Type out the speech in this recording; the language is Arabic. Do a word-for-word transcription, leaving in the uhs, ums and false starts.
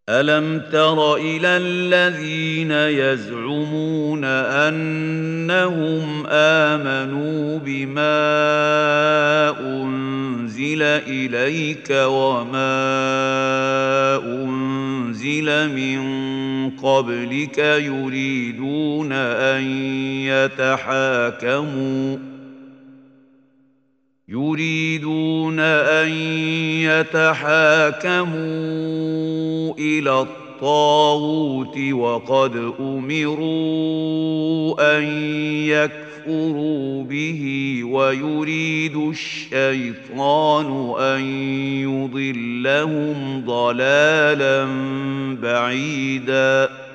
ألم تر إلى الذين يزعمون أنهم آمنوا بما أنزل إليك وما أنزل من قبلك يريدون أن يتحاكموا يريدون أن يتحاكموا إلى الطاغوت وقد أمروا أن يكفروا به ويريد الشيطان أن يضلهم ضلالا بعيدا